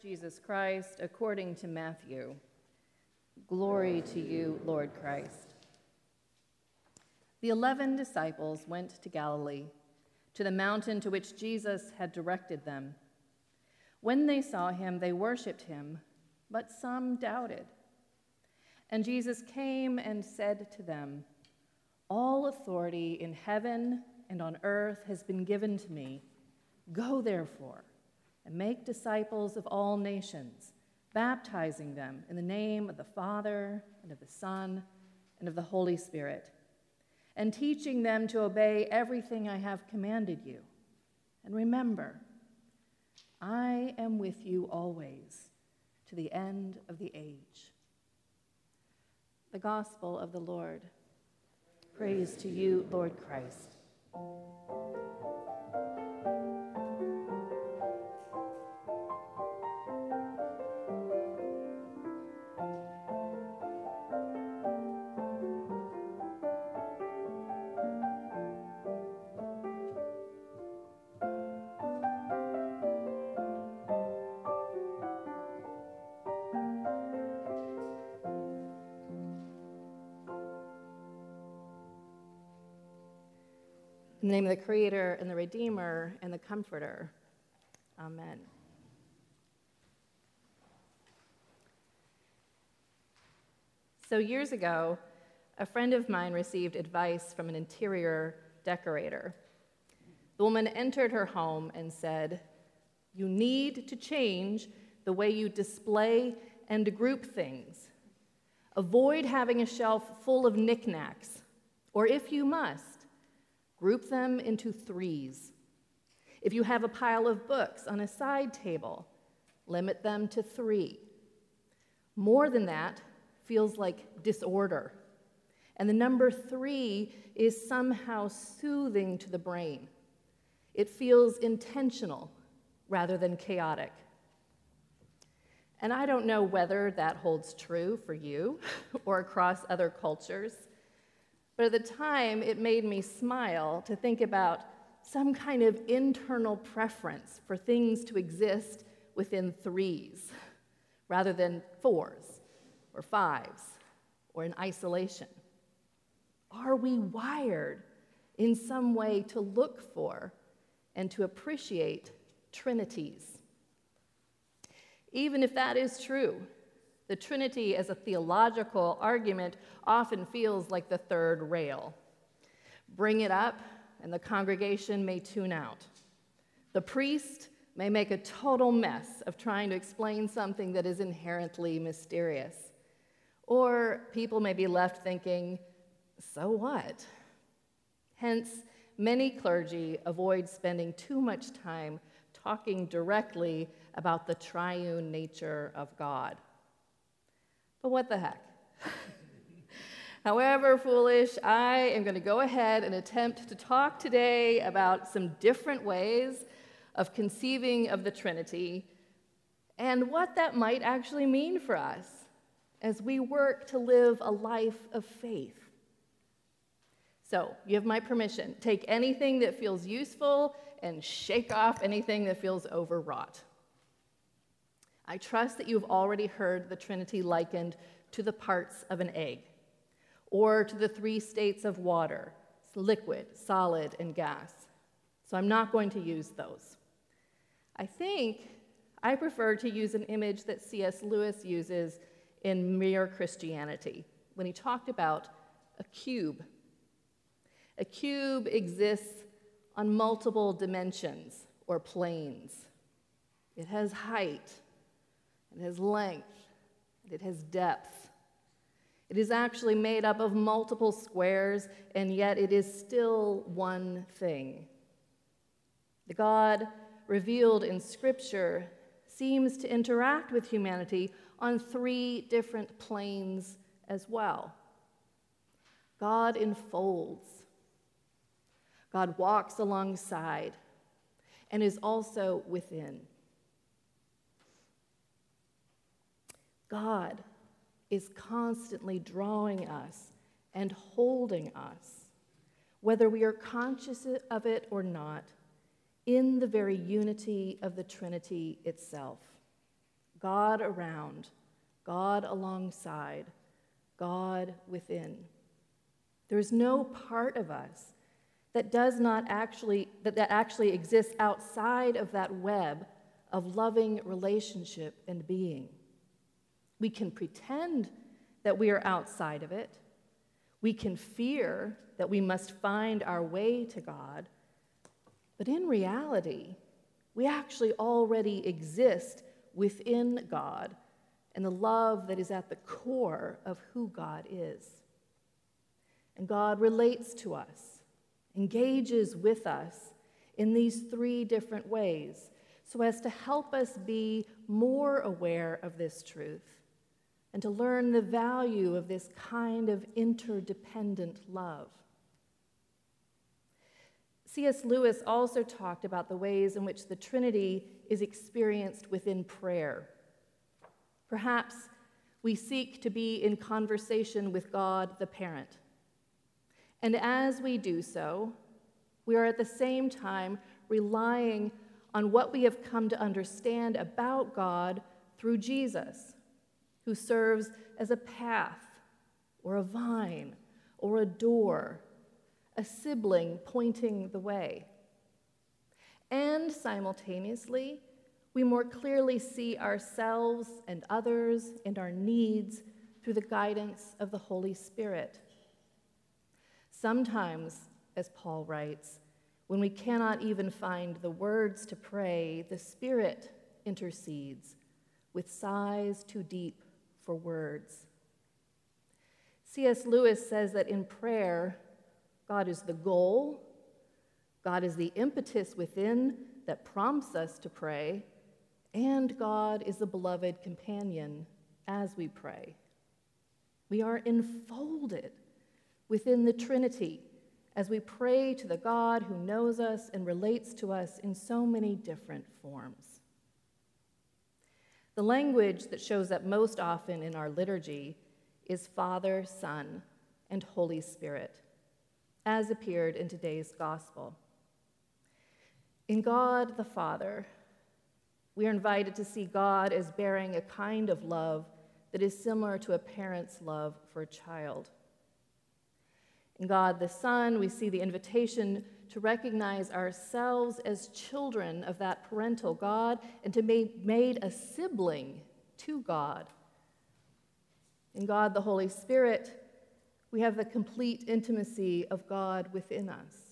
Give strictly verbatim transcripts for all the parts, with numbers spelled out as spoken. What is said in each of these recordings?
Jesus Christ according to Matthew. Glory to you, Lord Christ. The eleven disciples went to Galilee, to the mountain to which Jesus had directed them. When they saw him, they worshipped him, but some doubted. And Jesus came and said to them, "All authority in heaven and on earth has been given to me. Go, therefore, and make disciples of all nations, baptizing them in the name of the Father and of the Son and of the Holy Spirit, and teaching them to obey everything I have commanded you. And remember, I am with you always, to the end of the age." The Gospel of the Lord. Praise to you, Lord Christ. In the name of the Creator and the Redeemer and the Comforter. Amen. So years ago, a friend of mine received advice from an interior decorator. The woman entered her home and said, "You need to change the way you display and group things. Avoid having a shelf full of knickknacks, or if you must, group them into threes. If you have a pile of books on a side table, limit them to three. More than that feels like disorder, and the number three is somehow soothing to the brain. It feels intentional rather than chaotic." And I don't know whether that holds true for you or across other cultures, but at the time, it made me smile to think about some kind of internal preference for things to exist within threes rather than fours or fives or in isolation. Are we wired in some way to look for and to appreciate trinities? Even if that is true, the Trinity as a theological argument often feels like the third rail. Bring it up, and the congregation may tune out. The priest may make a total mess of trying to explain something that is inherently mysterious. Or people may be left thinking, so what? Hence, many clergy avoid spending too much time talking directly about the triune nature of God. But what the heck? However foolish, I am going to go ahead and attempt to talk today about some different ways of conceiving of the Trinity and what that might actually mean for us as we work to live a life of faith. So, you have my permission. Take anything that feels useful and shake off anything that feels overwrought. I trust that you've already heard the Trinity likened to the parts of an egg, or to the three states of water, liquid, solid, and gas. So I'm not going to use those. I think I prefer to use an image that C S Lewis uses in Mere Christianity, when he talked about a cube. A cube exists on multiple dimensions or planes. It has height, it has length, it has depth. It is actually made up of multiple squares, and yet it is still one thing. The God revealed in Scripture seems to interact with humanity on three different planes as well. God enfolds. God walks alongside and is also within. God is constantly drawing us and holding us, whether we are conscious of it or not, in the very unity of the Trinity itself. God around, God alongside, God within. There is no part of us that does not actually, that, that actually exists outside of that web of loving relationship and being. We can pretend that we are outside of it. We can fear that we must find our way to God. But in reality, we actually already exist within God and the love that is at the core of who God is. And God relates to us, engages with us in these three different ways so as to help us be more aware of this truth and to learn the value of this kind of interdependent love. C S Lewis also talked about the ways in which the Trinity is experienced within prayer. Perhaps we seek to be in conversation with God the parent. And as we do so, we are at the same time relying on what we have come to understand about God through Jesus, who serves as a path or a vine or a door, a sibling pointing the way. And simultaneously, we more clearly see ourselves and others and our needs through the guidance of the Holy Spirit. Sometimes, as Paul writes, when we cannot even find the words to pray, the Spirit intercedes with sighs too deep for words. C S Lewis says that in prayer, God is the goal, God is the impetus within that prompts us to pray, and God is the beloved companion as we pray. We are enfolded within the Trinity as we pray to the God who knows us and relates to us in so many different forms. The language that shows up most often in our liturgy is Father, Son, and Holy Spirit, as appeared in today's gospel. In God the Father, we are invited to see God as bearing a kind of love that is similar to a parent's love for a child. In God the Son, we see the invitation to recognize ourselves as children of that parental God and to be made a sibling to God. In God the Holy Spirit, we have the complete intimacy of God within us.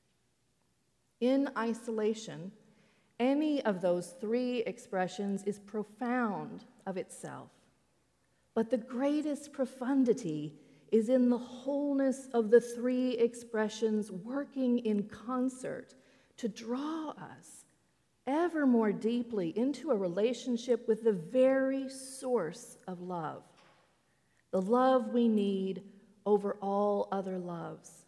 In isolation, any of those three expressions is profound of itself, but the greatest profundity is in the wholeness of the three expressions working in concert to draw us ever more deeply into a relationship with the very source of love, the love we need over all other loves.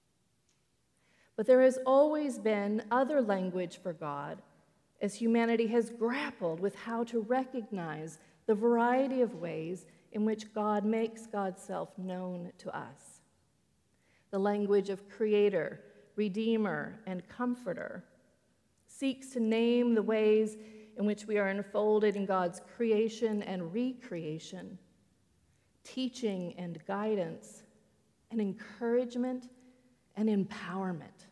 But there has always been other language for God as humanity has grappled with how to recognize the variety of ways in which God makes God's self known to us. The language of creator, redeemer, and comforter seeks to name the ways in which we are enfolded in God's creation and recreation, teaching and guidance, and encouragement and empowerment.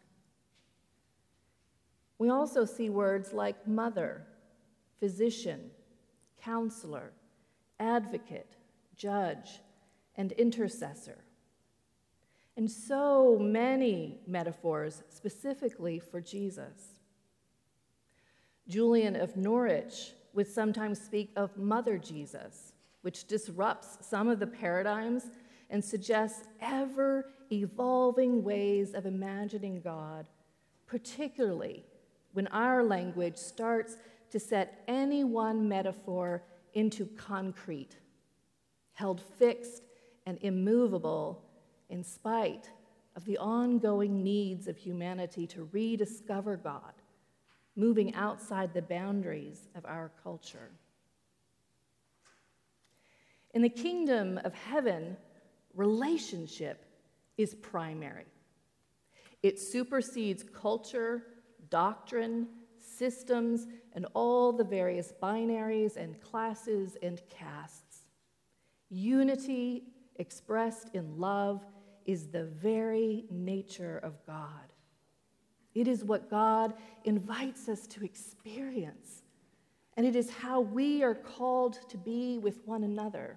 We also see words like mother, physician, counselor, advocate, judge, and intercessor. And so many metaphors specifically for Jesus. Julian of Norwich would sometimes speak of Mother Jesus, which disrupts some of the paradigms and suggests ever-evolving ways of imagining God, particularly when our language starts to set any one metaphor into concrete, held fixed and immovable in spite of the ongoing needs of humanity to rediscover God, moving outside the boundaries of our culture. In the kingdom of heaven, relationship is primary. It supersedes culture, doctrine, systems, and all the various binaries and classes and castes. Unity expressed in love is the very nature of God. It is what God invites us to experience, and it is how we are called to be with one another.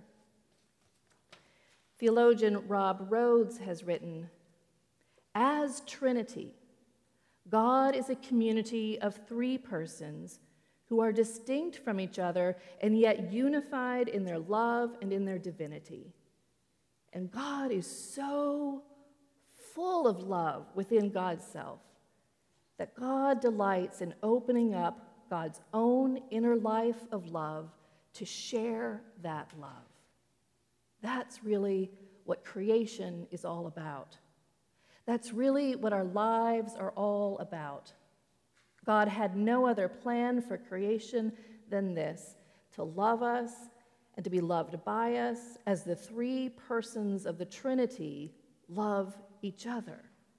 Theologian Rob Rhodes has written, "As Trinity, God is a community of three persons who are distinct from each other and yet unified in their love and in their divinity. And God is so full of love within God's self that God delights in opening up God's own inner life of love to share that love." That's really what creation is all about. That's really what our lives are all about. God had no other plan for creation than this, to love us and to be loved by us as the three persons of the Trinity love each other.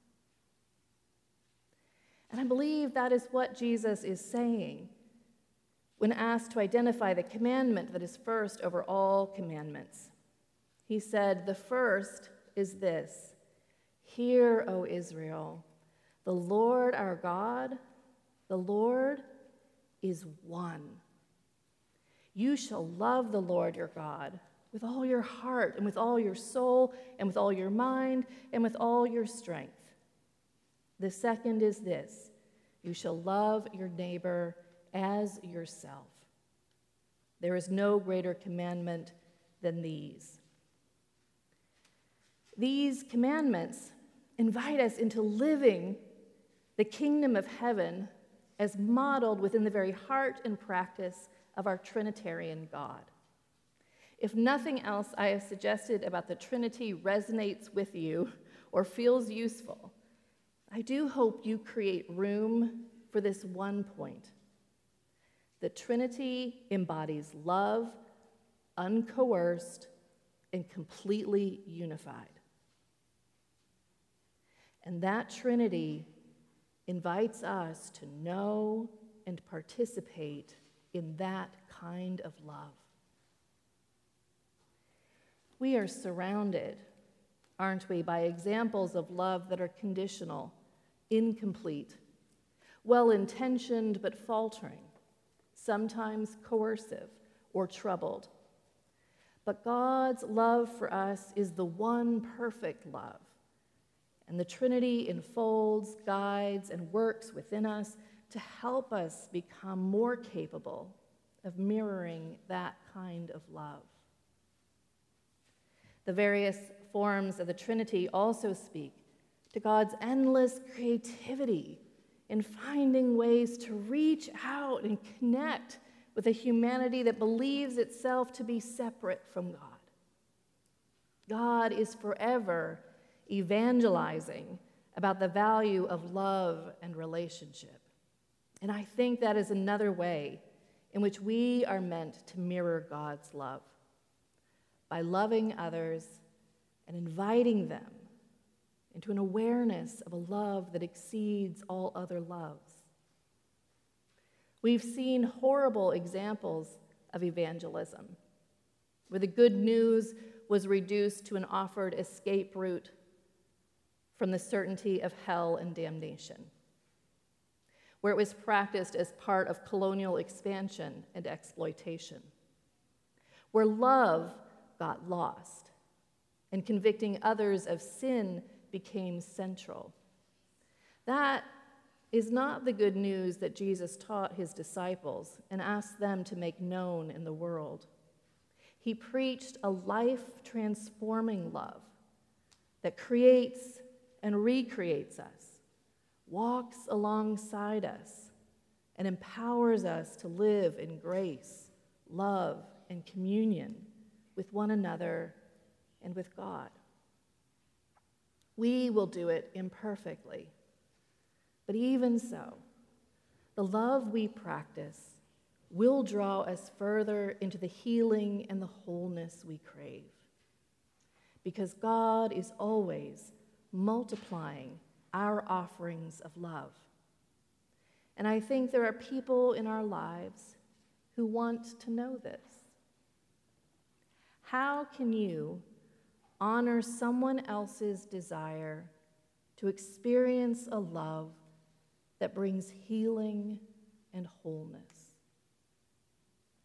And I believe that is what Jesus is saying when asked to identify the commandment that is first over all commandments. He said, "The first is this: Hear, O Israel, the Lord our God, the Lord is one. You shall love the Lord your God with all your heart and with all your soul and with all your mind and with all your strength. The second is this: you shall love your neighbor as yourself. There is no greater commandment than these." These commandments invite us into living the kingdom of heaven as modeled within the very heart and practice of our Trinitarian God. If nothing else I have suggested about the Trinity resonates with you or feels useful, I do hope you create room for this one point. The Trinity embodies love, uncoerced, and completely unified. And that Trinity invites us to know and participate in that kind of love. We are surrounded, aren't we, by examples of love that are conditional, incomplete, well-intentioned but faltering, sometimes coercive or troubled. But God's love for us is the one perfect love. And the Trinity enfolds, guides, and works within us to help us become more capable of mirroring that kind of love. The various forms of the Trinity also speak to God's endless creativity in finding ways to reach out and connect with a humanity that believes itself to be separate from God. God is forever evangelizing about the value of love and relationship. And I think that is another way in which we are meant to mirror God's love, by loving others and inviting them into an awareness of a love that exceeds all other loves. We've seen horrible examples of evangelism, where the good news was reduced to an offered escape route from the certainty of hell and damnation, where it was practiced as part of colonial expansion and exploitation, where love got lost and convicting others of sin became central. That is not the good news that Jesus taught his disciples and asked them to make known in the world. He preached a life-transforming love that creates and recreates us, walks alongside us, and empowers us to live in grace, love, and communion with one another and with God. We will do it imperfectly, but even so, the love we practice will draw us further into the healing and the wholeness we crave, because God is always multiplying our offerings of love. And I think there are people in our lives who want to know this. How can you honor someone else's desire to experience a love that brings healing and wholeness?